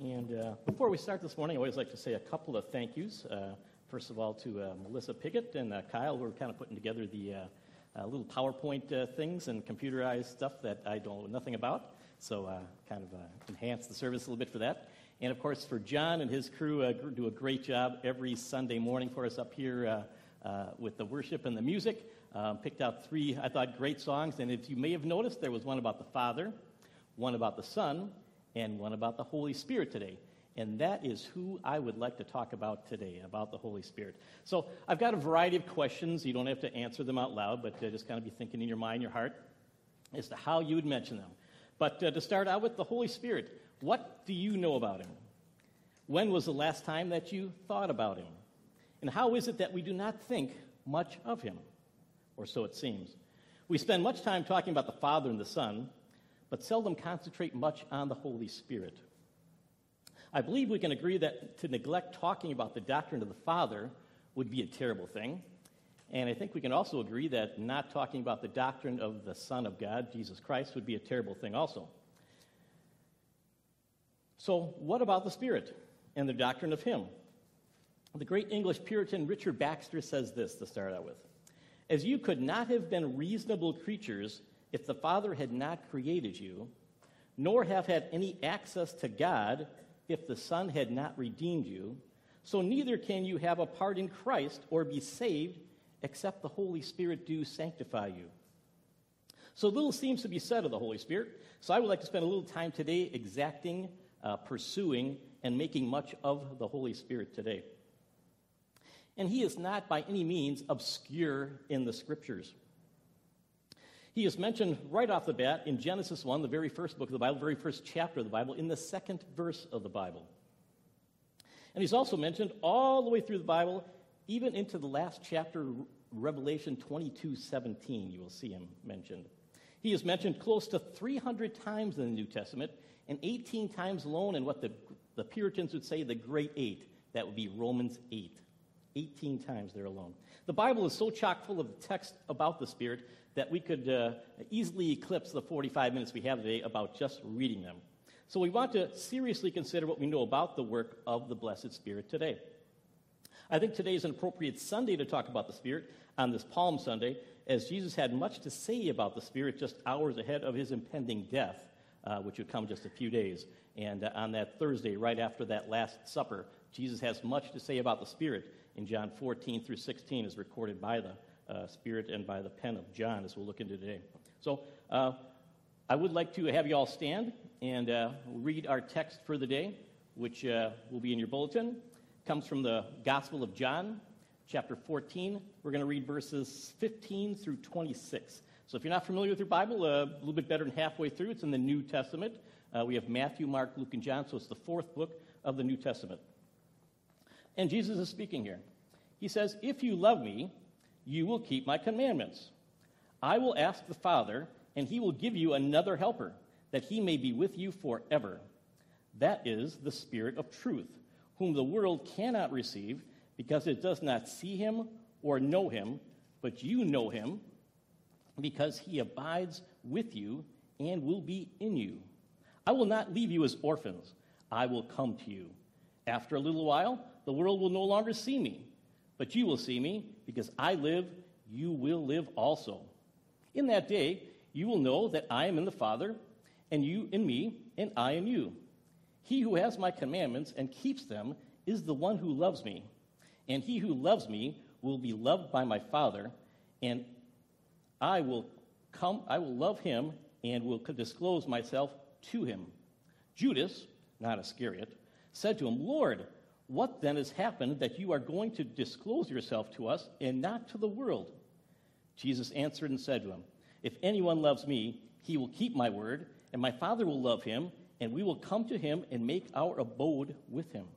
And before we start this morning, I always like to say a couple of thank yous. First of all, to Melissa Piggott and Kyle, who are kind of putting together the little PowerPoint things and computerized stuff that I don't know nothing about. So kind of enhance the service a little bit for that. And, of course, for John and his crew, do a great job every Sunday morning for us up here with the worship and the music. Picked out 3, I thought, great songs. And if you may have noticed, there was one about the Father, one about the Son, and one about the Holy Spirit today. And that is who I would like to talk about today, about the Holy Spirit. So I've got a variety of questions. You don't have to answer them out loud, but just kind of be thinking in your mind, your heart, as to how you would mention them. But to start out with the Holy Spirit, what do you know about him? When was the last time that you thought about him? And how is it that we do not think much of him? Or so it seems. We spend much time talking about the Father and the Son, but seldom concentrate much on the Holy Spirit. I believe we can agree that to neglect talking about the doctrine of the Father would be a terrible thing. And I think we can also agree that not talking about the doctrine of the Son of God, Jesus Christ, would be a terrible thing also. So what about the Spirit and the doctrine of him? The great English Puritan Richard Baxter says this to start out with. As you could not have been reasonable creatures if the Father had not created you, nor have had any access to God if the Son had not redeemed you, so neither can you have a part in Christ or be saved except the Holy Spirit do sanctify you. So little seems to be said of the Holy Spirit, so I would like to spend a little time today exacting, pursuing, and making much of the Holy Spirit today. And he is not by any means obscure in the Scriptures. He is mentioned right off the bat in Genesis 1, the very first book of the Bible, very first chapter of the Bible, in the second verse of the Bible. And he's also mentioned all the way through the Bible, even into the last chapter, Revelation 22:17, you will see him mentioned. He is mentioned close to 300 times in the New Testament, and 18 times alone in what the Puritans would say the Great Eight. That would be Romans 8. 18 times there alone. The Bible is so chock full of text about the Spirit that we could easily eclipse the 45 minutes we have today about just reading them. So we want to seriously consider what we know about the work of the Blessed Spirit today. I think today is an appropriate Sunday to talk about the Spirit on this Palm Sunday, as Jesus had much to say about the Spirit just hours ahead of his impending death, which would come just a few days. And on that Thursday, right after that Last Supper, Jesus has much to say about the Spirit in John 14 through 16, as recorded by the Spirit and by the pen of John, as we'll look into today. So I would like to have you all stand and read our text for the day, which will be in your bulletin. It comes from the Gospel of John, chapter 14. We're going to read verses 15 through 26. So if you're not familiar with your Bible, a little bit better than halfway through, it's in the New Testament. We have Matthew, Mark, Luke, and John, so it's the fourth book of the New Testament. And Jesus is speaking here. He says, "If you love me, you will keep my commandments. I will ask the Father, and he will give you another helper, that he may be with you forever. That is the Spirit of truth, whom the world cannot receive, because it does not see him or know him, but you know him, because he abides with you and will be in you. I will not leave you as orphans. I will come to you. After a little while, the world will no longer see me, but you will see me, because I live, you will live also. In that day, you will know that I am in the Father, and you in me, and I in you. He who has my commandments and keeps them is the one who loves me. And he who loves me will be loved by my Father, and I will love him and will disclose myself to him." Judas, not Iscariot, said to him, "Lord, what then has happened that you are going to disclose yourself to us and not to the world?" Jesus answered and said to him, "If anyone loves me, he will keep my word, and my Father will love him, and we will come to him and make our abode with him.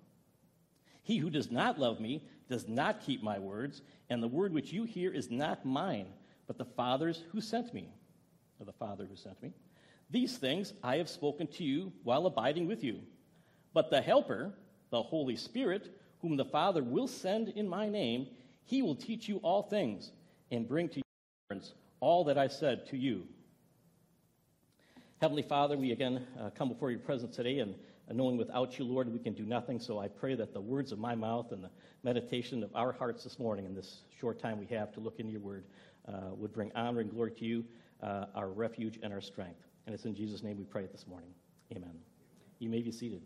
He who does not love me does not keep my words, and the word which you hear is not mine, but the Father's who sent me." Or the Father who sent me. "These things I have spoken to you while abiding with you. But the Helper, the Holy Spirit, whom the Father will send in my name, he will teach you all things and bring to your remembrance all that I said to you." Heavenly Father, we again come before your presence today, and knowing without you, Lord, we can do nothing. So I pray that the words of my mouth and the meditation of our hearts this morning in this short time we have to look into your word would bring honor and glory to you, our refuge and our strength. And it's in Jesus' name we pray this morning. Amen. You may be seated.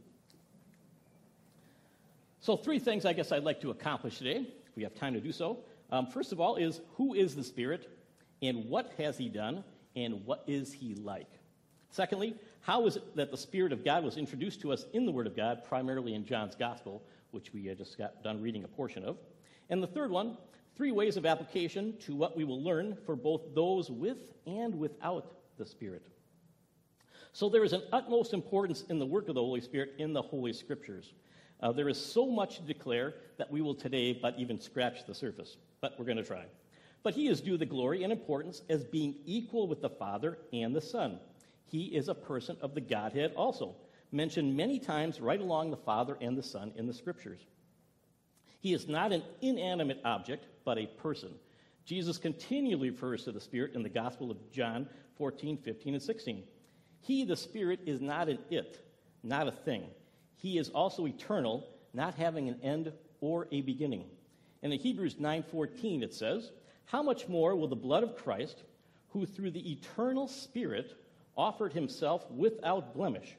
So 3 things I guess I'd like to accomplish today, if we have time to do so. First of all is, who is the Spirit, and what has he done, and what is he like? Secondly, how is it that the Spirit of God was introduced to us in the Word of God, primarily in John's Gospel, which we just got done reading a portion of. And the third one, 3 ways of application to what we will learn for both those with and without the Spirit. So there is an utmost importance in the work of the Holy Spirit in the Holy Scriptures. There is so much to declare that we will today but even scratch the surface, but we're going to try. But he is due the glory and importance as being equal with the Father and the Son. He is a person of the Godhead also, mentioned many times right along the Father and the Son in the Scriptures. He is not an inanimate object, but a person. Jesus continually refers to the Spirit in the Gospel of John 14, 15, and 16. He, the Spirit, is not an it, not a thing. He is also eternal, not having an end or a beginning. And in Hebrews 9:14 it says, "How much more will the blood of Christ, who through the eternal Spirit offered himself without blemish."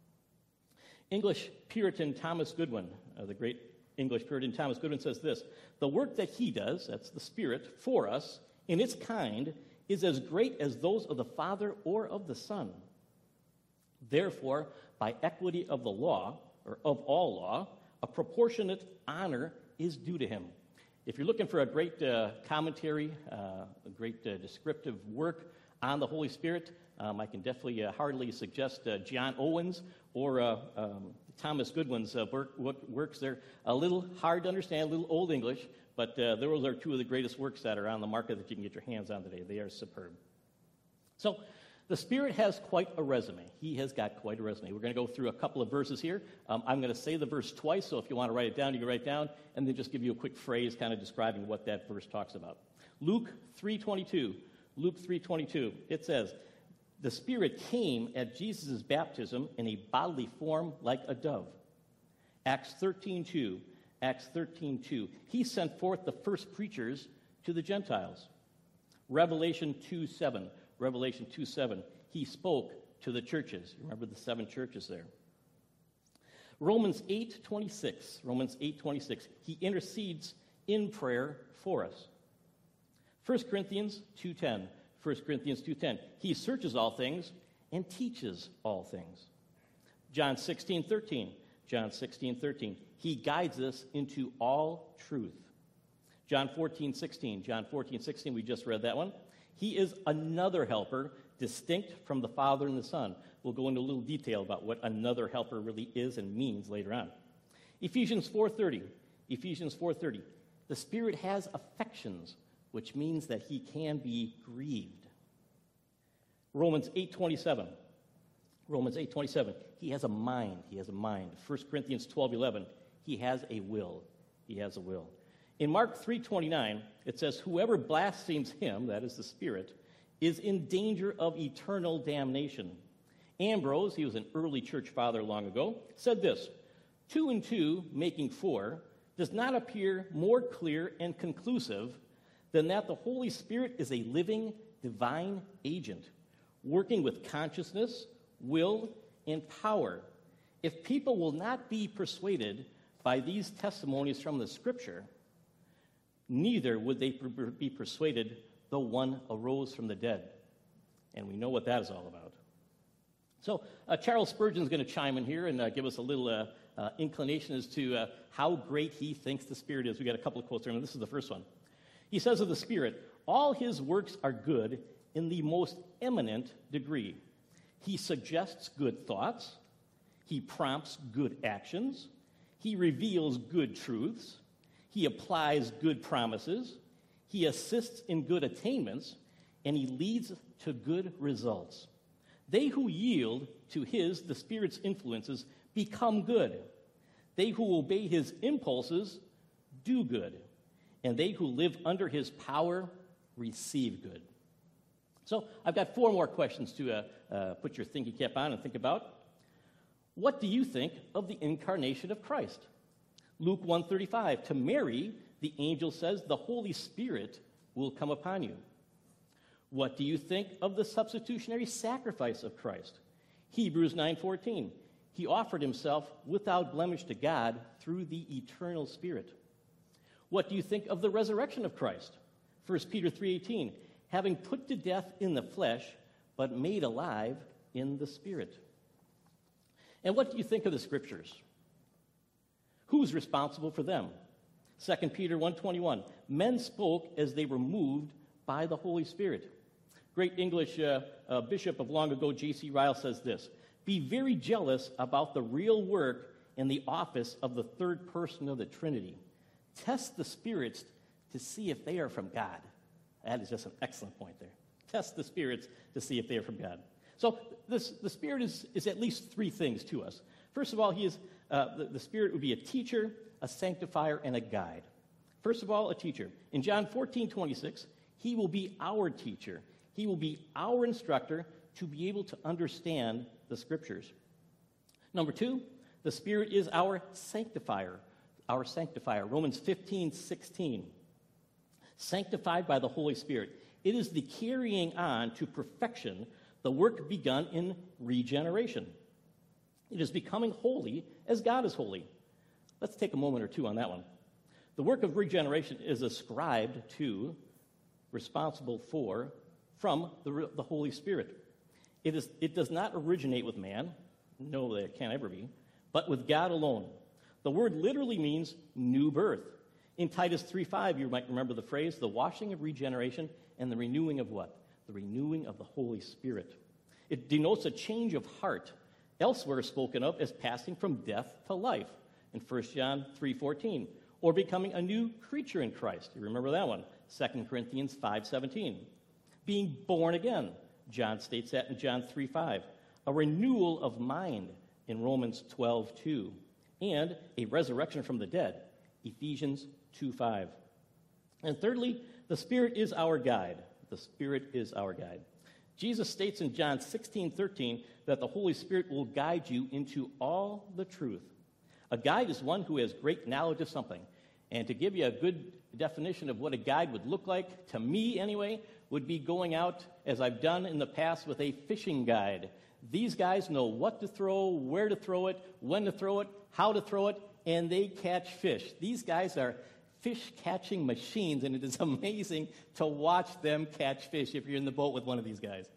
English Puritan Thomas Goodwin, the great English Puritan Thomas Goodwin says this, "The work that he does, that's the Spirit, for us, in its kind, is as great as those of the Father or of the Son. Therefore, by equity of the law, or of all law, a proportionate honor is due to him." If you're looking for a great commentary, a great descriptive work on the Holy Spirit, I can definitely heartily suggest John Owen's or Thomas Goodwin's works. They're a little hard to understand, a little old English, but those are 2 of the greatest works that are on the market that you can get your hands on today. They are superb. So, the Spirit has quite a resume. He has got quite a resume. We're going to go through a couple of verses here. I'm going to say the verse twice, so if you want to write it down, you can write it down, and then just give you a quick phrase kind of describing what that verse talks about. Luke 3:22. Luke 3:22. It says, "The Spirit came at Jesus' baptism in a bodily form like a dove." Acts 13:2. Acts 13:2. He sent forth the first preachers to the Gentiles. Revelation 2:7. Revelation 2:7, he spoke to the churches. Remember the 7 churches there. Romans 8:26, Romans 8:26, he intercedes in prayer for us. 1 Corinthians 2:10, 1 Corinthians 2:10, he searches all things and teaches all things. John 16:13, John 16:13, he guides us into all truth. John 14:16, John 14:16, we just read that one. He is another helper, distinct from the Father and the Son. We'll go into a little detail about what another helper really is and means later on. Ephesians 4:30. Ephesians 4:30. The Spirit has affections, which means that he can be grieved. Romans 8:27. Romans 8:27. He has a mind. He has a mind. 1 Corinthians 12:11. He has a will. He has a will. In Mark 3:29, it says, "Whoever blasphemes him," that is the Spirit, "is in danger of eternal damnation." Ambrose, he was an early church father long ago, said this, 2 and 2 making 4 does not appear more clear and conclusive than that the Holy Spirit is a living, divine agent, working with consciousness, will, and power. If people will not be persuaded by these testimonies from the Scripture, neither would they be persuaded though one arose from the dead. And we know what that is all about. So Charles Spurgeon is going to chime in here and give us a little inclination as to how great he thinks the Spirit is. We got a couple of quotes there, and this is the first one. He says of the Spirit, "All his works are good in the most eminent degree. He suggests good thoughts. He prompts good actions. He reveals good truths. He applies good promises, he assists in good attainments, and he leads to good results. They who yield to the Spirit's influences, become good. They who obey his impulses do good. And they who live under his power receive good." So I've got 4 more questions to put your thinking cap on and think about. What do you think of the incarnation of Christ? Luke 1:35, to Mary, the angel says, the Holy Spirit will come upon you. What do you think of the substitutionary sacrifice of Christ? Hebrews 9:14, he offered himself without blemish to God through the eternal Spirit. What do you think of the resurrection of Christ? 1 Peter 3:18, having put to death in the flesh, but made alive in the Spirit. And what do you think of the Scriptures? Who's responsible for them? 2 Peter 1:21, men spoke as they were moved by the Holy Spirit. Great English bishop of long ago, J.C. Ryle, says this, be very jealous about the real work and the office of the third person of the Trinity. Test the spirits to see if they are from God. That is just an excellent point there. Test the spirits to see if they are from God. So the Spirit is at least three things to us. First of all, he is the Spirit would be a teacher, a sanctifier, and a guide. First of all, a teacher. In John 14:26, he will be our teacher. He will be our instructor to be able to understand the Scriptures. Number two, the Spirit is our sanctifier. Our sanctifier. Romans 15:16. Sanctified by the Holy Spirit. It is the carrying on to perfection the work begun in regeneration. It is becoming holy as God is holy. Let's take a moment or two on that one. The work of regeneration is ascribed to, responsible for, from the Holy Spirit. It does not originate with man, no, that it can't ever be, but with God alone. The word literally means new birth. In Titus 3:5, you might remember the phrase, the washing of regeneration and the renewing of what? The renewing of the Holy Spirit. It denotes a change of heart, elsewhere spoken of as passing from death to life, in 1 John 3:14, or becoming a new creature in Christ. You remember that one, 2 Corinthians 5:17. Being born again, John states that in John 3:5. A renewal of mind in Romans 12:2, and a resurrection from the dead, Ephesians 2:5. And thirdly, the Spirit is our guide. The Spirit is our guide. Jesus states in John 16:13 that the Holy Spirit will guide you into all the truth. A guide is one who has great knowledge of something. And to give you a good definition of what a guide would look like, to me anyway, would be going out, as I've done in the past, with a fishing guide. These guys know what to throw, where to throw it, when to throw it, how to throw it, and they catch fish. These guys are fish-catching machines, and it is amazing to watch them catch fish if you're in the boat with one of these guys.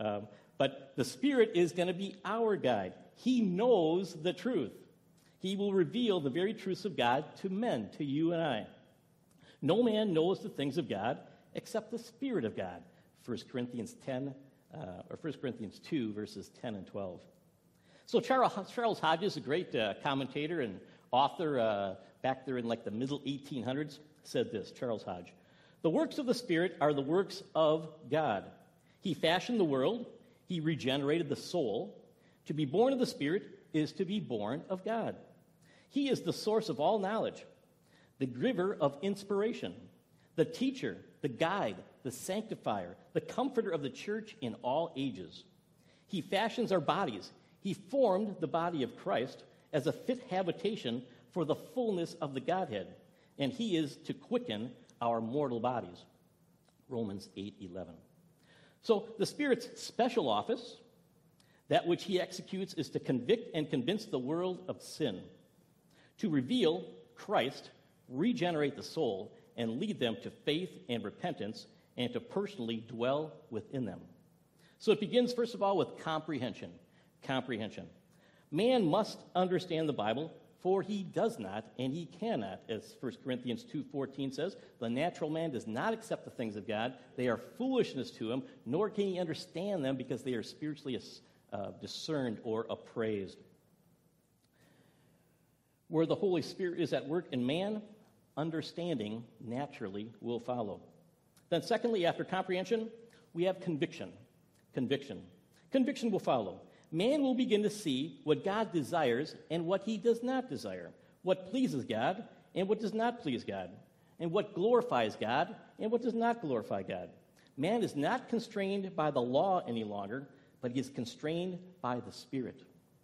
But the Spirit is going to be our guide. He knows the truth. He will reveal the very truths of God to men, to you and I. No man knows the things of God except the Spirit of God. 1 Corinthians 2, verses 10 and 12. So Charles Hodges, a great commentator and author back there in like the middle 1800s, said this, Charles Hodge, the works of the Spirit are the works of God. He fashioned the world. He regenerated the soul. To be born of the Spirit is to be born of God. He is the source of all knowledge, the giver of inspiration, the teacher, the guide, the sanctifier, the comforter of the church in all ages. He fashions our bodies. He formed the body of Christ as a fit habitation for the fullness of the Godhead, and he is to quicken our mortal bodies. Romans 8:11. So the Spirit's special office, that which he executes, is to convict and convince the world of sin, to reveal Christ, regenerate the soul, and lead them to faith and repentance, and to personally dwell within them. So it begins, first of all, with comprehension. Comprehension. Man must understand the Bible, for he does not and he cannot, as 1 Corinthians 2:14 says, the natural man does not accept the things of God. They are foolishness to him, nor can he understand them because they are spiritually discerned or appraised. Where the Holy Spirit is at work in man, understanding naturally will follow. Then secondly, after comprehension, we have conviction. Conviction. Conviction will follow. Man will begin to see what God desires and what he does not desire, what pleases God and what does not please God, and what glorifies God and what does not glorify God. Man is not constrained by the law any longer, but he is constrained by the Spirit.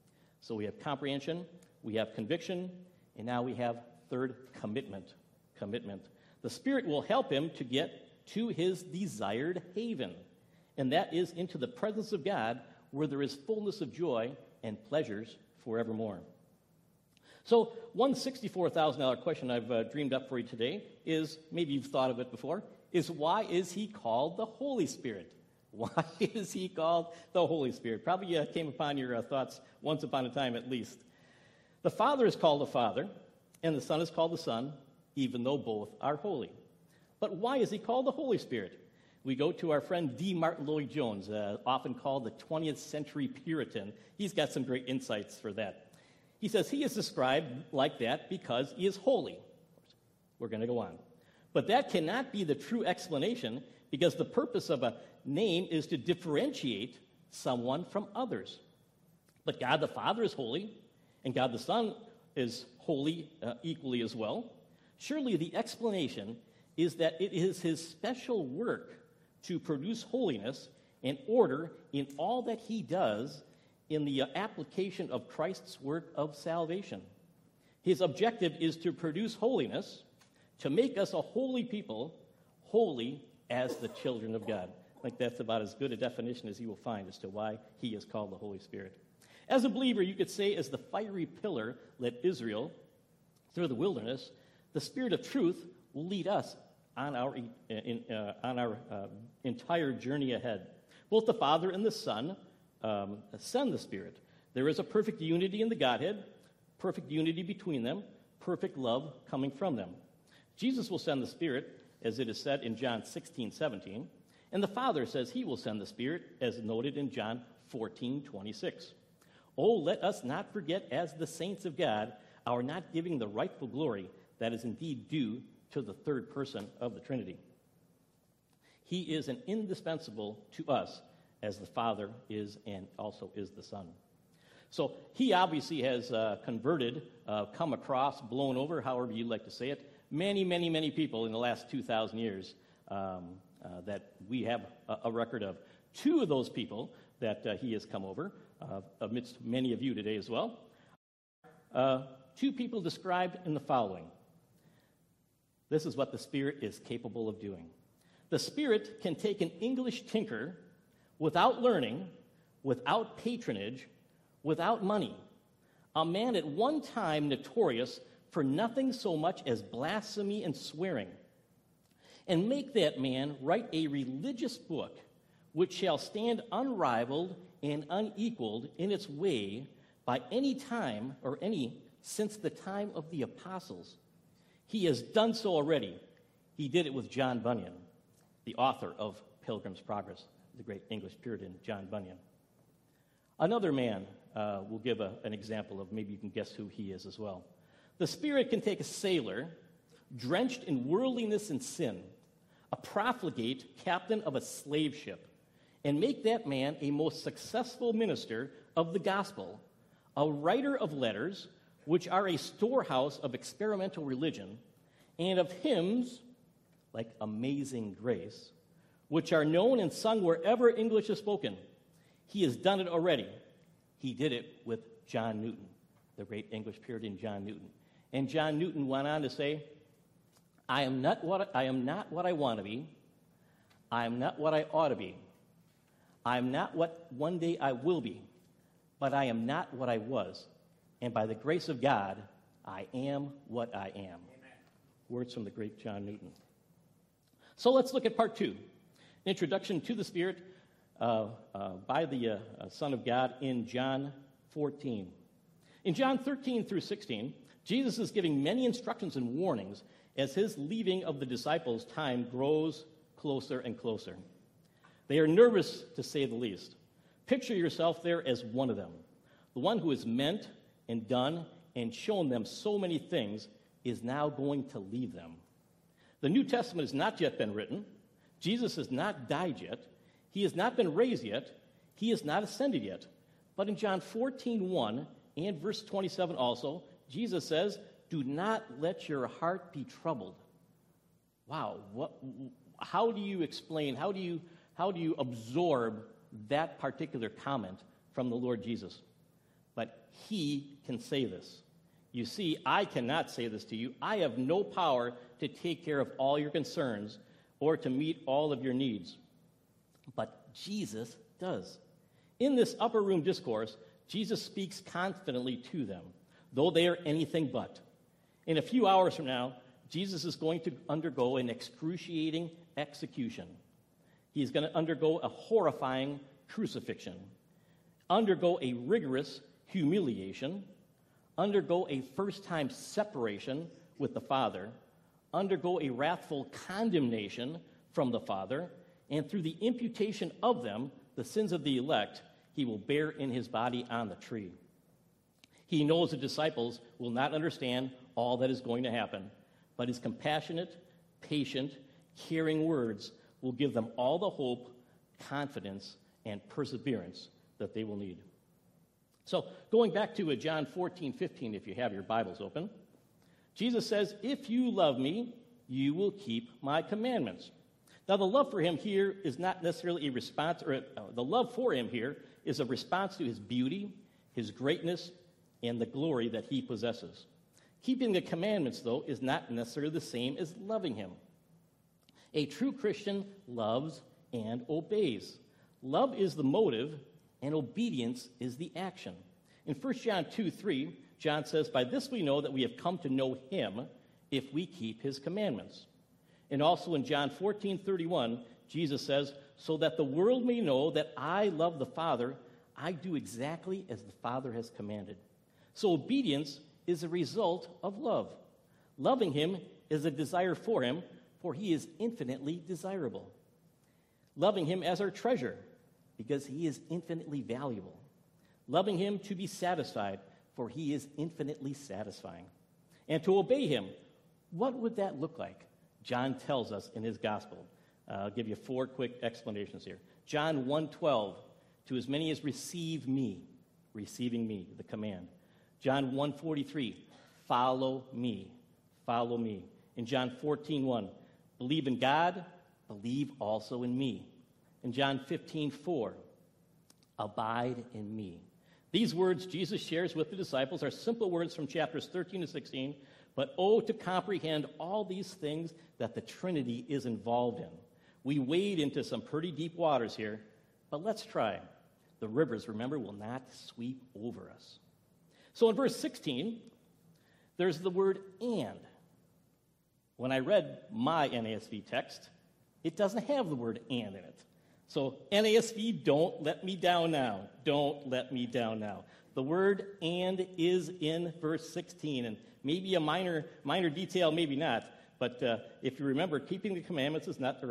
So we have comprehension, we have conviction, and now we have third, commitment. Commitment. The Spirit will help him to get to his desired haven, and that is into the presence of God, where there is fullness of joy and pleasures forevermore. So one $64,000 question I've dreamed up for you today is, maybe you've thought of it before, is why is he called the Holy Spirit? Why is he called the Holy Spirit? Probably came upon your thoughts once upon a time at least. The Father is called the Father, and the Son is called the Son, even though both are holy. But why is he called the Holy Spirit? We go to our friend D. Martin Lloyd-Jones, often called the 20th century Puritan. He's got some great insights for that. He says he is described like that because he is holy. We're going to go on. But that cannot be the true explanation, because the purpose of a name is to differentiate someone from others. But God the Father is holy, and God the Son is holy equally as well. Surely the explanation is that it is his special work to produce holiness and order in all that he does in the application of Christ's work of salvation. His objective is to produce holiness, to make us a holy people, holy as the children of God. I think that's about as good a definition as you will find as to why he is called the Holy Spirit. As a believer, you could say, as the fiery pillar led Israel through the wilderness, the Spirit of truth will lead us on our entire journey ahead. Both the Father and the Son send the Spirit. There is a perfect unity in the Godhead, perfect unity between them, perfect love coming from them. Jesus will send the Spirit, as it is said in John 16:17, and the Father says he will send the Spirit, as noted in John 14:26. Oh, let us not forget, as the saints of God, our not giving the rightful glory that is indeed due to the third person of the Trinity. He is an indispensable to us, as the Father is and also is the Son. So he obviously has converted, come across, blown over, however you like to say it, many, many, many people in the last 2,000 years that we have a record of. Two of those people that he has come over, amidst many of you today as well, two people described in the following. This is what the Spirit is capable of doing. The Spirit can take an English tinker without learning, without patronage, without money, a man at one time notorious for nothing so much as blasphemy and swearing, and make that man write a religious book which shall stand unrivaled and unequaled in its way by any time or any since the time of the apostles. He has done so already. He did it with John Bunyan, the author of Pilgrim's Progress, the great English Puritan John Bunyan. Another man will give an example of, maybe you can guess who he is as well. The Spirit can take a sailor drenched in worldliness and sin, a profligate captain of a slave ship, and make that man a most successful minister of the gospel, a writer of letters, which are a storehouse of experimental religion, and of hymns, like Amazing Grace, which are known and sung wherever English is spoken. He has done it already. He did it with John Newton, the great English Puritan John Newton. And John Newton went on to say, I am not what I want to be. I am not what I ought to be. I am not what one day I will be. But I am not what I was. And by the grace of God, I am what I am. Amen. Words from the great John Newton. So let's look at part 2. Introduction to the Spirit by the Son of God in John 14. In John 13 through 16, Jesus is giving many instructions and warnings as his leaving of the disciples' time grows closer and closer. They are nervous, to say the least. Picture yourself there as one of them. The one who has meant and done and shown them so many things is now going to leave them. The New Testament has not yet been written. Jesus has not died yet. He has not been raised yet. He has not ascended yet. But in John 14:1 and verse 27 also, Jesus says, do not let your heart be troubled. Wow, how do you explain, how do you absorb that particular comment from the Lord Jesus? but he can say this. You see, I cannot say this to you. I have no power to take care of all your concerns or to meet all of your needs. But Jesus does. In this upper room discourse, Jesus speaks confidently to them, though they are anything but. In a few hours from now, Jesus is going to undergo an excruciating execution. He is going to undergo a horrifying crucifixion, undergo a rigorous humiliation, undergo a first-time separation with the Father, undergo a wrathful condemnation from the Father, and through the imputation of them, the sins of the elect, he will bear in his body on the tree. He knows the disciples will not understand all that is going to happen, but his compassionate, patient, caring words will give them all the hope, confidence, and perseverance that they will need. So, going back to John 14:15, if you have your Bibles open, Jesus says, "If you love me, you will keep my commandments." Now, the love for him here is not necessarily a response, or the love for him here is a response to his beauty, his greatness, and the glory that he possesses. Keeping the commandments, though, is not necessarily the same as loving him. A true Christian loves and obeys. Love is the motive, and obedience is the action. In 1 John 2:3, John says, "By this we know that we have come to know him if we keep his commandments." And also in John 14:31, Jesus says, "So that the world may know that I love the Father, I do exactly as the Father has commanded." So obedience is a result of love. Loving him is a desire for him, for he is infinitely desirable. Loving him as our treasure, because he is infinitely valuable. Loving him to be satisfied, for he is infinitely satisfying. And to obey him, what would that look like? John tells us in his gospel. I'll give you 4 quick explanations here. John 1:12, "To as many as receive me," receiving me, the command. John 1:43, "Follow me, follow me." In John 14:1, "Believe in God, believe also in me." In John 15:4, "Abide in me." These words Jesus shares with the disciples are simple words from chapters 13 to 16, but to comprehend all these things that the Trinity is involved in. We wade into some pretty deep waters here, but let's try. The rivers, remember, will not sweep over us. So in verse 16, there's the word "and." When I read my NASB text, it doesn't have the word "and" in it. So NASB, don't let me down now. Don't let me down now. The word "and" is in verse 16, and maybe a minor detail, maybe not. But if you remember, keeping the commandments is not,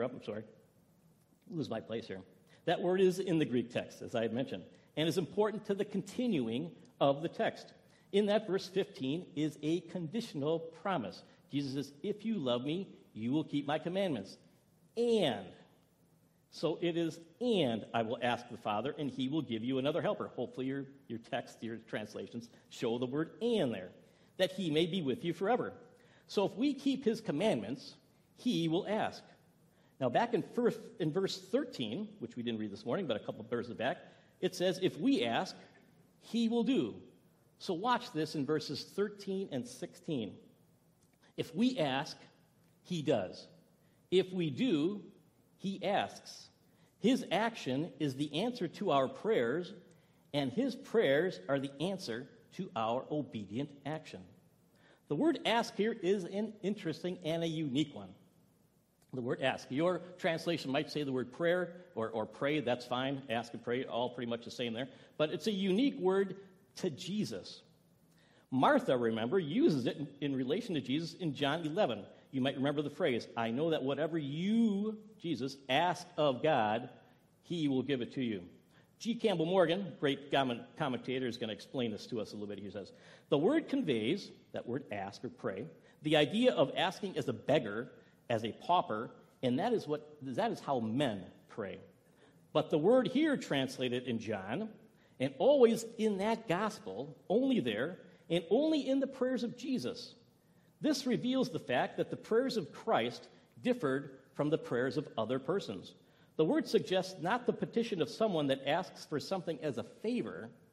lose my place here. That word is in the Greek text, as I had mentioned, and is important to the continuing of the text. In that verse 15 is a conditional promise. Jesus says, "If you love me, you will keep my commandments." And, so it is, "and I will ask the Father, and he will give you another helper." Hopefully your text, your translations show the word "and" there, "that he may be with you forever." So if we keep his commandments, he will ask. Now back in verse 13, which we didn't read this morning, but a couple of verses back, it says, "If we ask, he will do." So watch this in verses 13 and 16. If we ask, he does. If we do, he asks. His action is the answer to our prayers, and his prayers are the answer to our obedient action. The word "ask" here is an interesting and a unique one. The word "ask." Your translation might say the word "prayer" or "pray." That's fine. Ask and pray, all pretty much the same there. But it's a unique word to Jesus. Martha, remember, uses it in relation to Jesus in John 11. You might remember the phrase, "I know that whatever you, Jesus, ask of God, he will give it to you." G. Campbell Morgan, great commentator, is going to explain this to us a little bit. He says, "The word conveys," that word "ask" or "pray," the idea of asking as a beggar, as a pauper, and that is how men pray. But the word here translated in John, and always in that gospel, only there, and only in the prayers of Jesus, this reveals the fact that the prayers of Christ differed from the prayers of other persons. The word suggests not the petition of someone that asks for something as a favor,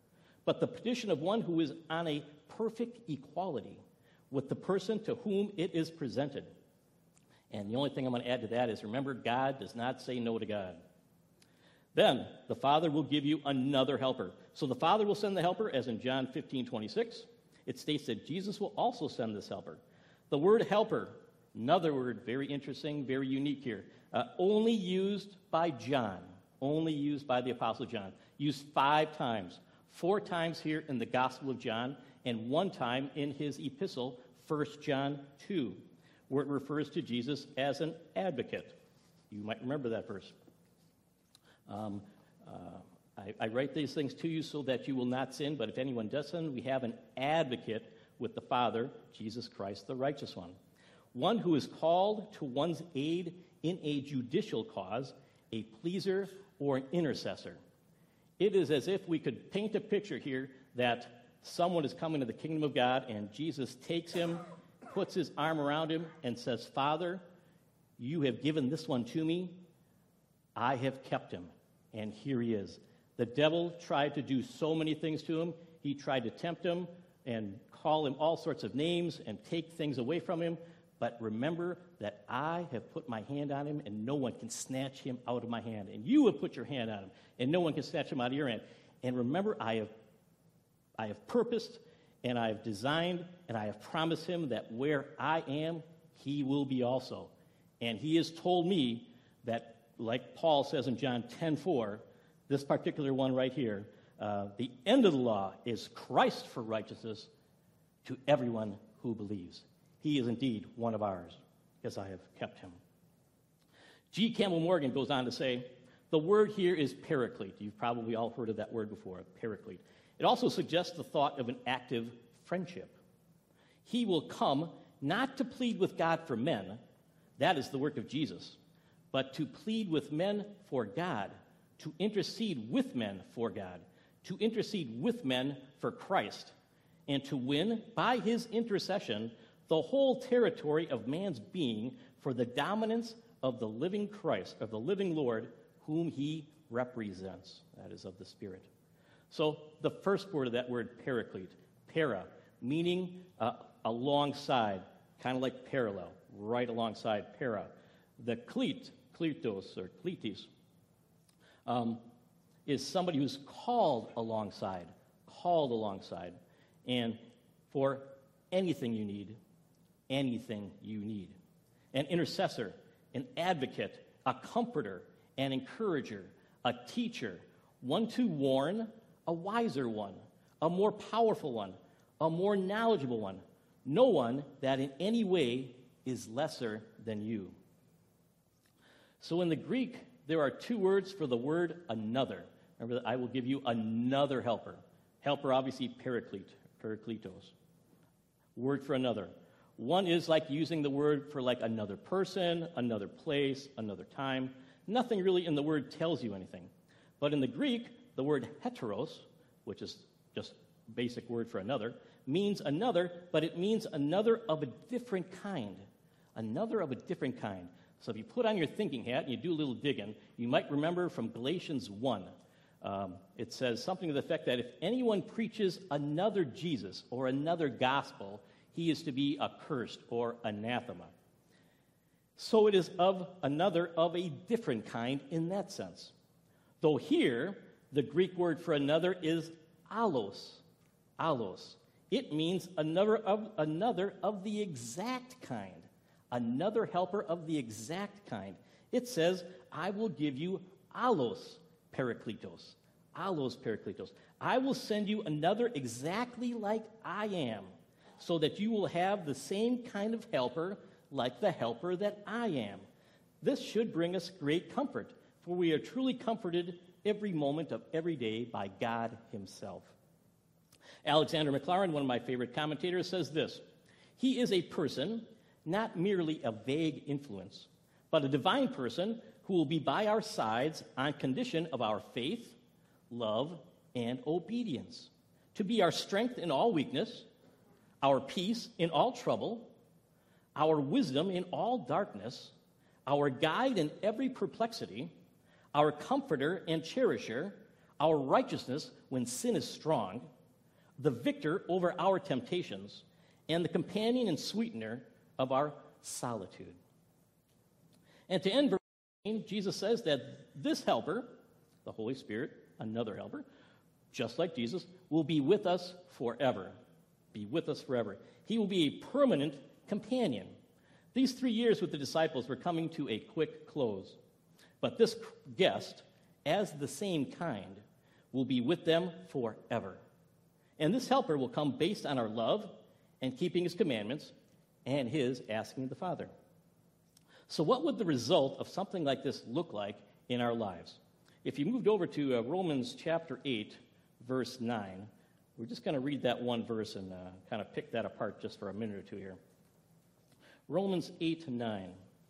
but the petition of one who is on a perfect equality with the person to whom it is presented. And the only thing I'm going to add to that is, remember, God does not say no to God. Then the Father will give you another helper. So the Father will send the helper, as in John 15:26. It states that Jesus will also send this helper. The word helper, another word, very interesting, very unique here, only used by John, only used by the Apostle John, used 5 times, 4 times here in the Gospel of John, and 1 time in his epistle, 1 John 2, where it refers to Jesus as an advocate. You might remember that verse. I write these things to you so that you will not sin, but if anyone does sin, we have an advocate with the Father, Jesus Christ, the righteous one who is called to one's aid in a judicial cause, a pleaser or an intercessor. It is as if we could paint a picture here that someone is coming to the kingdom of God, and Jesus takes him, puts his arm around him, and says, Father, you have given this one to me. I have kept him, and here he is. The devil tried to do so many things to him. He tried to tempt him and call him all sorts of names and take things away from him. But remember that I have put my hand on him, and no one can snatch him out of my hand. And you have put your hand on him, and no one can snatch him out of your hand. And remember, I have purposed, and I have designed, and I have promised him that where I am, he will be also. And he has told me that, like Paul says in John 10:4, this particular one right here, the end of the law is Christ for righteousness to everyone who believes. He is indeed one of ours, because I have kept him. G. Campbell Morgan goes on to say, the word here is paraclete. You've probably all heard of that word before, paraclete. It also suggests the thought of an active friendship. He will come not to plead with God for men, that is the work of Jesus, but to plead with men for God, to intercede with men for God, to intercede with men for Christ, and to win, by his intercession, the whole territory of man's being for the dominance of the living Christ, of the living Lord, whom he represents, that is, of the Spirit. So the first word of that word, paraclete, para, meaning alongside, kind of like parallel, right alongside, para. The cleat, kletos or kletis, is somebody who's called alongside, and for anything you need. An intercessor, an advocate, a comforter, an encourager, a teacher, one to warn, a wiser one, a more powerful one, a more knowledgeable one, no one that in any way is lesser than you. So in the Greek, there are 2 words for the word another. Remember that I will give you another helper. Helper, obviously, paraclete, parakletos. Word for another. One is like using the word for like another person, another place, another time. Nothing really in the word tells you anything. But in the Greek, the word heteros, which is just a basic word for another, means another, but it means another of a different kind. Another of a different kind. So if you put on your thinking hat and you do a little digging, you might remember from Galatians 1. It says something to the effect that if anyone preaches another Jesus or another gospel, he is to be accursed or anathema. So it is of another of a different kind in that sense. Though here, the Greek word for another is allos. Allos. It means another of the exact kind. Another helper of the exact kind. It says, I will give you allos parakletos. Allos parakletos. I will send you another exactly like I am, so that you will have the same kind of helper like the helper that I am. This should bring us great comfort, for we are truly comforted every moment of every day by God himself. Alexander Maclaren, one of my favorite commentators, says this: he is a person, not merely a vague influence, but a divine person who will be by our sides on condition of our faith, love, and obedience, to be our strength in all weakness, our peace in all trouble, our wisdom in all darkness, our guide in every perplexity, our comforter and cherisher, our righteousness when sin is strong, the victor over our temptations, and the companion and sweetener of our solitude. And to end verse 18, Jesus says that this helper, the Holy Spirit, another helper, just like Jesus, will be with us forever. Be with us forever. He will be a permanent companion. These 3 years with the disciples were coming to a quick close. But this guest, as the same kind, will be with them forever. And this helper will come based on our love and keeping his commandments and his asking the Father. So what would the result of something like this look like in our lives? If you moved over to Romans chapter 8, verse 9, we're just going to read that one verse and kind of pick that apart just for a minute or two here. Romans 8:9.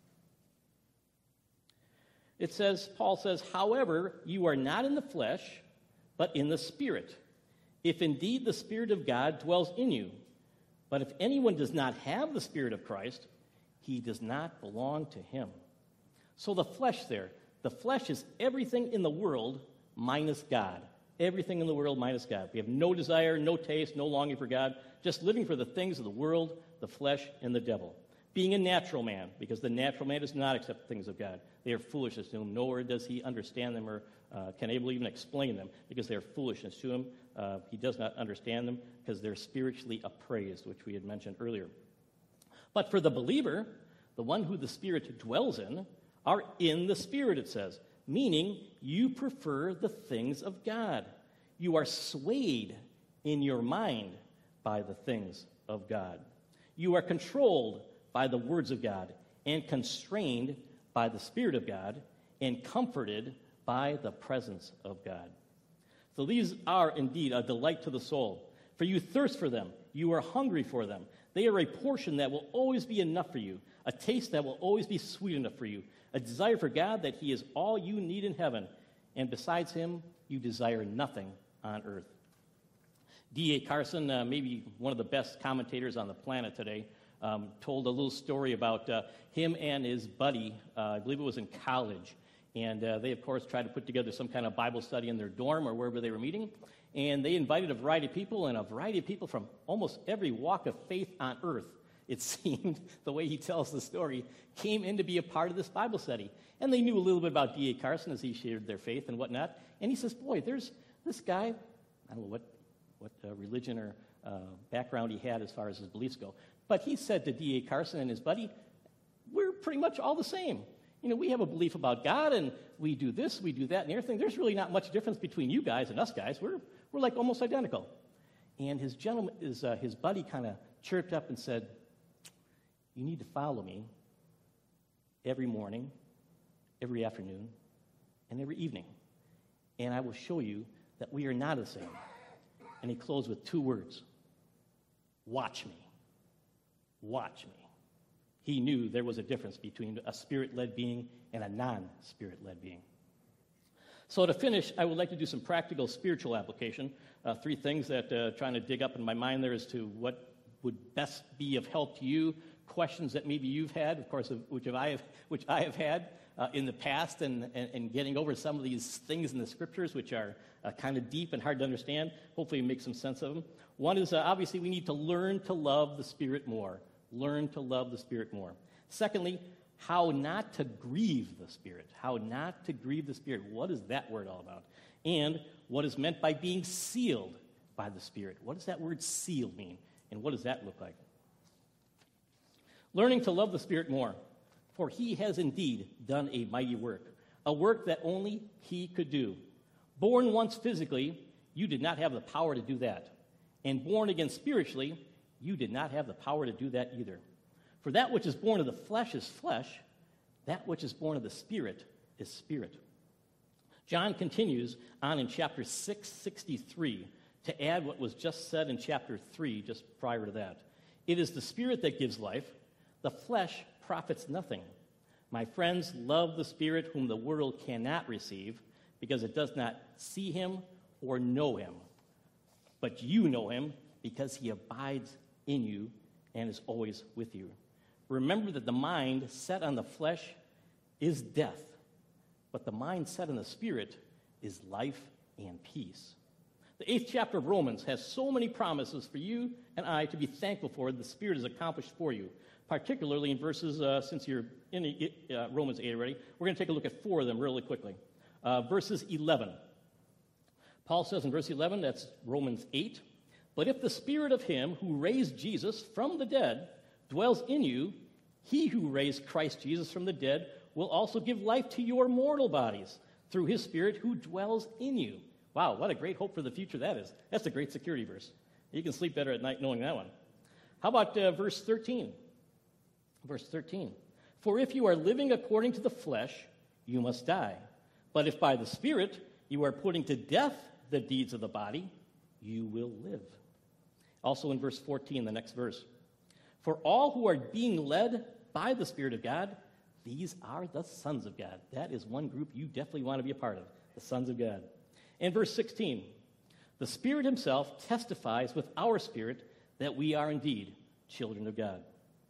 It says, Paul says, however, you are not in the flesh, but in the Spirit, if indeed the Spirit of God dwells in you. But if anyone does not have the Spirit of Christ, he does not belong to him. So the flesh there, the flesh is everything in the world minus God. Everything in the world minus God. We have no desire, no taste, no longing for God, just living for the things of the world, the flesh, and the devil. Being a natural man, because the natural man does not accept the things of God. They are foolishness to him, nor does he understand them or can able even explain them, because they are foolishness to him. He does not understand them because they're spiritually appraised, which we had mentioned earlier. But for the believer, the one who the Spirit dwells in, are in the Spirit, it says, meaning you prefer the things of God. You are swayed in your mind by the things of God. You are controlled by the words of God, and constrained by the Spirit of God, and comforted by the presence of God. So these are indeed a delight to the soul. For you thirst for them, you are hungry for them. They are a portion that will always be enough for you, a taste that will always be sweet enough for you, a desire for God that he is all you need in heaven, and besides him, you desire nothing on earth. D.A. Carson, maybe one of the best commentators on the planet today, told a little story about him and his buddy, I believe it was in college, and they, of course, tried to put together some kind of Bible study in their dorm or wherever they were meeting, and they invited a variety of people, and a variety of people from almost every walk of faith on earth, it seemed, the way he tells the story, came in to be a part of this Bible study. And they knew a little bit about D.A. Carson as he shared their faith and whatnot, and he says, boy, there's this guy, I don't know what religion or background he had as far as his beliefs go, but he said to D.A. Carson and his buddy, we're pretty much all the same. You know, we have a belief about God, and we do this, we do that, and everything. There's really not much difference between you guys and us guys. We're like almost identical. And his buddy kind of chirped up and said, you need to follow me every morning, every afternoon, and every evening, and I will show you that we are not the same. And he closed with 2 words, watch me. Watch me. He knew there was a difference between a spirit-led being and a non-spirit-led being. So to finish, I would like to do some practical spiritual application. 3 things that trying to dig up in my mind there as to what would best be of help to you, questions that maybe you've had, of course, which I have had in the past, and getting over some of these things in the Scriptures which are kind of deep and hard to understand. Hopefully make some sense of them. One is obviously we need to learn to love the Spirit more. Learn to love the Spirit more. Secondly, how not to grieve the Spirit. How not to grieve the Spirit. What is that word all about? And what is meant by being sealed by the Spirit. What does that word sealed mean? And what does that look like? Learning to love the Spirit more. For he has indeed done a mighty work. A work that only he could do. Born once physically, you did not have the power to do that. And born again spiritually, you did not have the power to do that either. For that which is born of the flesh is flesh, that which is born of the Spirit is spirit. John continues on in chapter 6:63 to add what was just said in chapter 3, just prior to that. It is the Spirit that gives life, the flesh profits nothing. My friends, love the Spirit whom the world cannot receive, because it does not see him or know him. But you know him, because he abides in you and is always with you. Remember that the mind set on the flesh is death, but the mind set on the Spirit is life and peace. The 8th chapter of Romans has so many promises for you and I to be thankful for the Spirit has accomplished for you, particularly in verses, since you're in Romans 8 already, we're going to take a look at 4 of them really quickly. Verses 11. Paul says in verse 11, that's Romans 8, "But if the Spirit of him who raised Jesus from the dead dwells in you, he who raised Christ Jesus from the dead will also give life to your mortal bodies through his Spirit who dwells in you." Wow, what a great hope for the future that is. That's a great security verse. You can sleep better at night knowing that one. How about verse 13? Verse 13. "For if you are living according to the flesh, you must die. But if by the Spirit you are putting to death the deeds of the body, you will live." Also in verse 14, the next verse. "For all who are being led by the Spirit of God, these are the sons of God." That is one group you definitely want to be a part of, the sons of God. And verse 16, "The Spirit himself testifies with our spirit that we are indeed children of God."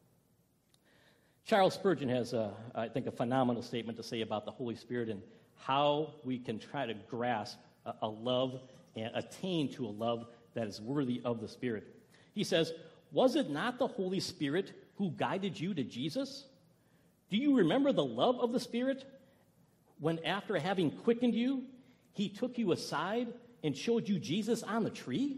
Charles Spurgeon has, I think, a phenomenal statement to say about the Holy Spirit and how we can try to grasp a love and attain to a love that is worthy of the Spirit. He says, "Was it not the Holy Spirit who guided you to Jesus? Do you remember the love of the Spirit when, after having quickened you, he took you aside and showed you Jesus on the tree?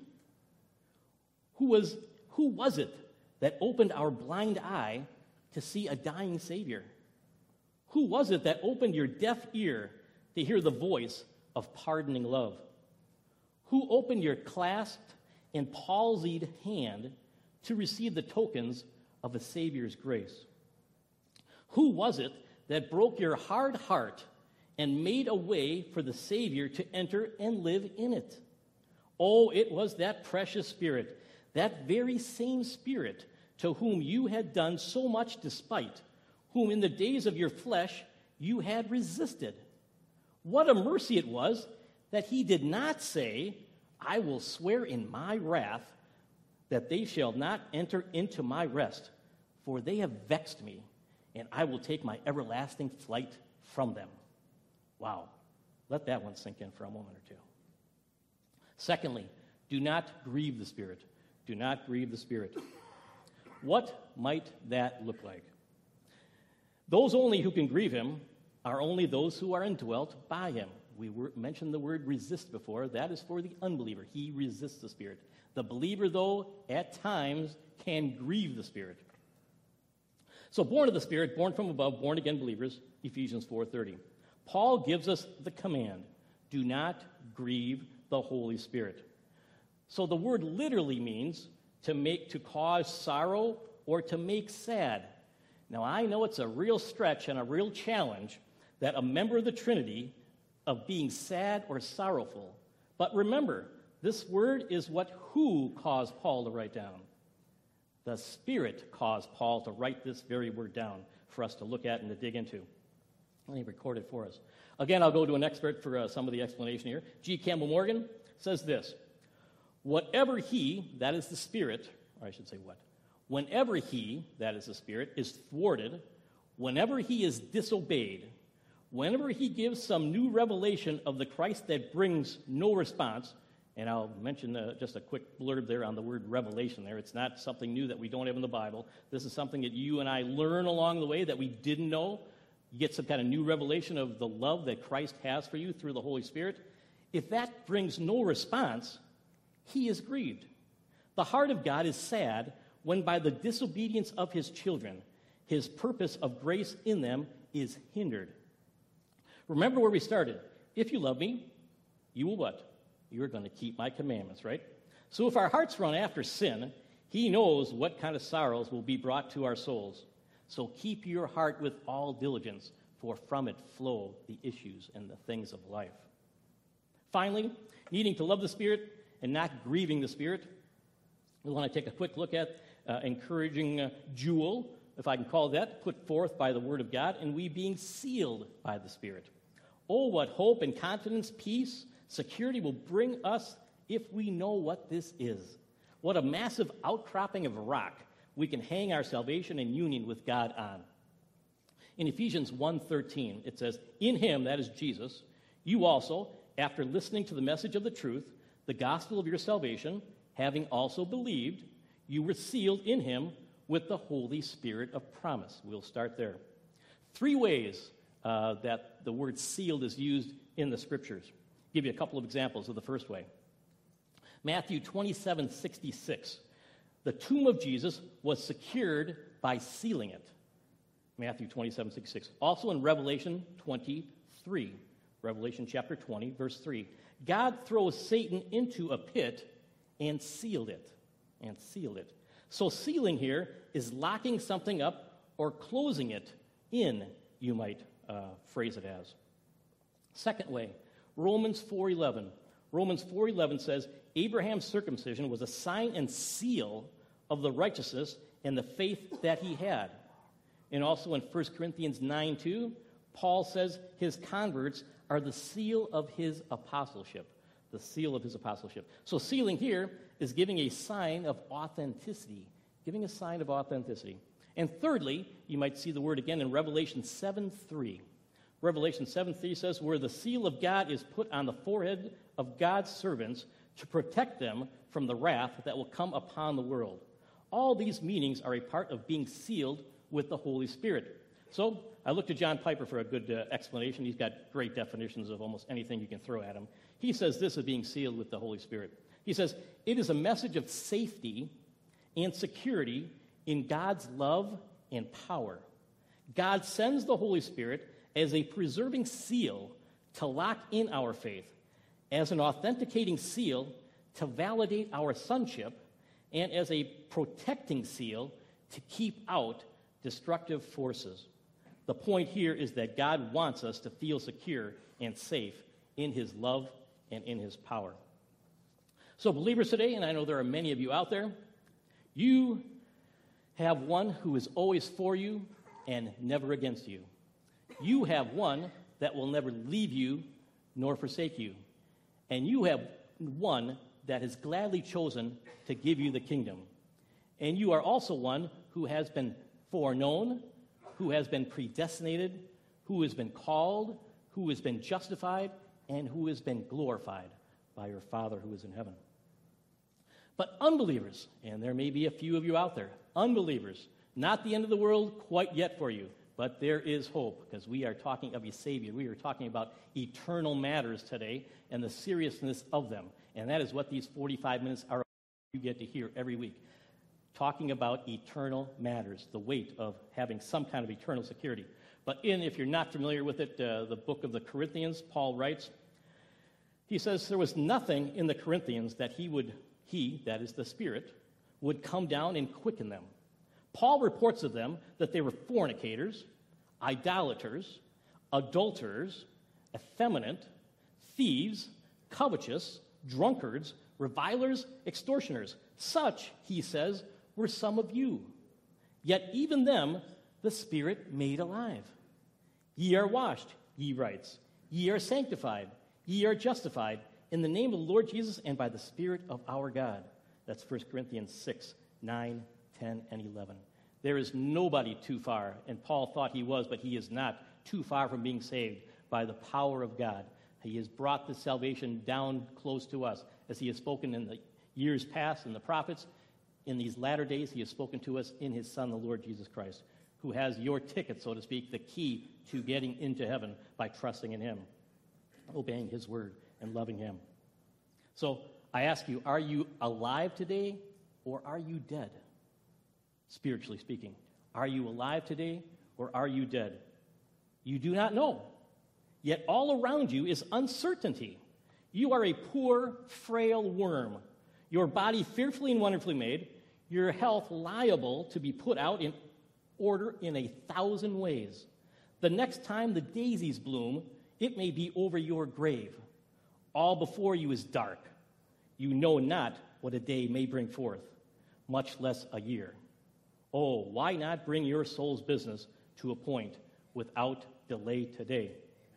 Who was it that opened our blind eye to see a dying Savior? Who was it that opened your deaf ear to hear the voice of pardoning love? Who opened your clasped and palsied hand to receive the tokens of a Savior's grace? Who was it that broke your hard heart and made a way for the Savior to enter and live in it? Oh, it was that precious Spirit, that very same Spirit to whom you had done so much despite, whom in the days of your flesh you had resisted. What a mercy it was that he did not say, 'I will swear in my wrath that they shall not enter into my rest, for they have vexed me, and I will take my everlasting flight from them.'" Wow. Let that one sink in for a moment or two. Secondly, do not grieve the Spirit. Do not grieve the Spirit. What might that look like? Those only who can grieve him are only those who are indwelt by him. We mentioned the word resist before. That is for the unbeliever. He resists the Spirit. The believer, though, at times can grieve the Spirit. So born of the Spirit, born from above, born again believers, Ephesians 4:30. Paul gives us the command, do not grieve the Holy Spirit. So the word literally means to cause sorrow or to make sad. Now, I know it's a real stretch and a real challenge that a member of the Trinity of being sad or sorrowful. But remember, this word is what who caused Paul to write down. The Spirit caused Paul to write this very word down for us to look at and to dig into. And he recorded it for us. Again, I'll go to an expert for some of the explanation here. G. Campbell Morgan says this: "Whatever he, that is the Spirit," or I should say what? "Whenever he, that is the Spirit, is thwarted, whenever he is disobeyed, whenever he gives some new revelation of the Christ that brings no response," and I'll mention just a quick blurb there on the word revelation there. It's not something new that we don't have in the Bible. This is something that you and I learn along the way that we didn't know. You get some kind of new revelation of the love that Christ has for you through the Holy Spirit. If that brings no response, he is grieved. The heart of God is sad when by the disobedience of his children, his purpose of grace in them is hindered. Remember where we started. If you love me, you will what? You are going to keep my commandments, right? So if our hearts run after sin, he knows what kind of sorrows will be brought to our souls. So keep your heart with all diligence, for from it flow the issues and the things of life. Finally, needing to love the Spirit and not grieving the Spirit, we want to take a quick look at encouraging jewel, if I can call that, put forth by the Word of God, and we being sealed by the Spirit. Oh, what hope and confidence, peace, security will bring us if we know what this is. What a massive outcropping of rock we can hang our salvation and union with God on. In Ephesians 1:13, it says, "In him," that is Jesus, "you also, after listening to the message of the truth, the gospel of your salvation, having also believed, you were sealed in him with the Holy Spirit of promise. We'll start there. 3 ways that the word sealed is used in the Scriptures. I'll give you a couple of examples of the first way. Matthew 27:66. The tomb of Jesus was secured by sealing it. Matthew 27:66. Also in Revelation 23. Revelation chapter 20, verse 3. God throws Satan into a pit and sealed it. And sealed it. So sealing here is locking something up or closing it in, you might phrase it as. Second way, Romans 4:11. Romans 4:11 says, Abraham's circumcision was a sign and seal of the righteousness and the faith that he had. And also in 1 Corinthians 9:2, Paul says his converts are the seal of his apostleship. The seal of his apostleship. So sealing here is giving a sign of authenticity. Giving a sign of authenticity. And thirdly, you might see the word again in Revelation 7:3. Revelation 7:3 says, where the seal of God is put on the forehead of God's servants to protect them from the wrath that will come upon the world. All these meanings are a part of being sealed with the Holy Spirit. So I looked to John Piper for a good explanation. He's got great definitions of almost anything you can throw at him. He says this of being sealed with the Holy Spirit. He says, it is a message of safety and security in God's love and power. God sends the Holy Spirit as a preserving seal to lock in our faith, as an authenticating seal to validate our sonship, and as a protecting seal to keep out destructive forces. The point here is that God wants us to feel secure and safe in his love and in his power. So believers today, and I know there are many of you out there, you have one who is always for you and never against you. You have one that will never leave you nor forsake you. And you have one that has gladly chosen to give you the kingdom. And you are also one who has been foreknown, who has been predestinated, who has been called, who has been justified, and who has been glorified by your Father who is in heaven. But unbelievers, and there may be a few of you out there, unbelievers, not the end of the world quite yet for you, but there is hope, because we are talking of a Savior. We are talking about eternal matters today and the seriousness of them. And that is what these 45 minutes are you get to hear every week. Talking about eternal matters, the weight of having some kind of eternal security. But if you're not familiar with it, the book of the Corinthians, Paul writes, he says, there was nothing in the Corinthians that he, that is the Spirit, would come down and quicken them. Paul reports of them that they were fornicators, idolaters, adulterers, effeminate, thieves, covetous, drunkards, revilers, extortioners. Such, he says, were some of you. Yet even them the Spirit made alive. Ye are washed, he writes. Ye are sanctified. Ye are justified in the name of the Lord Jesus and by the Spirit of our God. That's 1 Corinthians 6, 9, 10, and 11. There is nobody too far, and Paul thought he was, but he is not too far from being saved by the power of God. He has brought the salvation down close to us, as he has spoken in the years past in the prophets. In these latter days, he has spoken to us in his Son, the Lord Jesus Christ, who has your ticket, so to speak, the key to getting into heaven by trusting in him, obeying his word, and loving him. So I ask you, are you alive today or are you dead? Spiritually speaking, are you alive today or are you dead? You do not know. Yet all around you is uncertainty. You are a poor, frail worm, your body fearfully and wonderfully made, your health liable to be put out in order in 1,000 ways. The next time the daisies bloom, it may be over your grave. All before you is dark. You know not what a day may bring forth, much less a year. Oh, why not bring your soul's business to a point without delay today?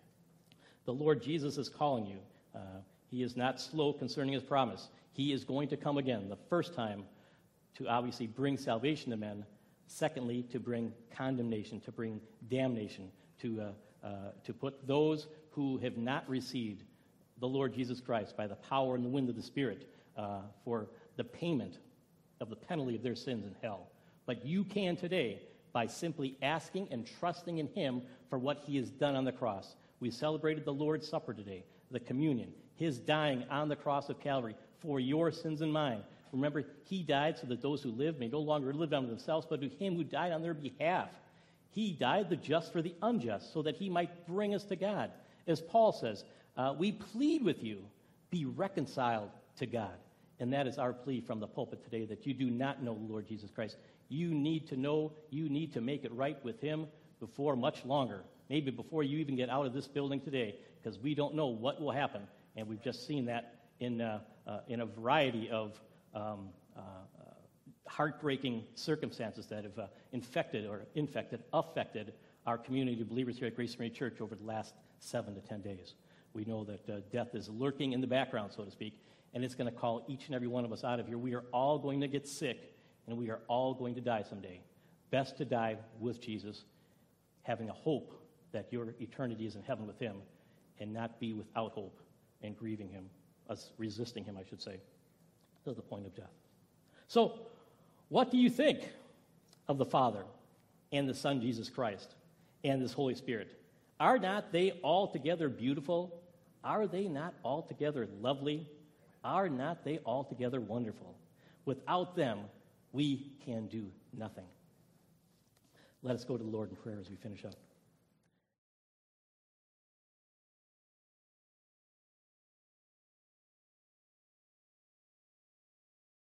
The Lord Jesus is calling you. He is not slow concerning his promise. He is going to come again, the first time to obviously bring salvation to men, secondly, to bring condemnation, to bring damnation, to put those who have not received the Lord Jesus Christ by the power and the wind of the Spirit for the payment of the penalty of their sins in hell. But you can today by simply asking and trusting in him for what he has done on the cross. We celebrated the Lord's Supper today, the communion, his dying on the cross of Calvary for your sins and mine. Remember, he died so that those who live may no longer live unto themselves, but to him who died on their behalf. He died the just for the unjust, so that he might bring us to God. As Paul says, we plead with you, be reconciled to God. And that is our plea from the pulpit today, that you do not know the Lord Jesus Christ. You need to know, you need to make it right with him before much longer, maybe before you even get out of this building today, because we don't know what will happen. And we've just seen that in a variety of heartbreaking circumstances that have affected our community of believers here at Grace Community Church over the last 7 to 10 days. We know that death is lurking in the background, so to speak, and it's going to call each and every one of us out of here. We are all going to get sick, and we are all going to die someday. Best to die with Jesus, having a hope that your eternity is in heaven with him, and not be without hope and grieving him, resisting him, I should say, to the point of death. So, what do you think of the Father and the Son, Jesus Christ, and this Holy Spirit? Are not they altogether beautiful? Are they not altogether lovely? Are not they altogether wonderful? Without them, we can do nothing. Let us go to the Lord in prayer as we finish up.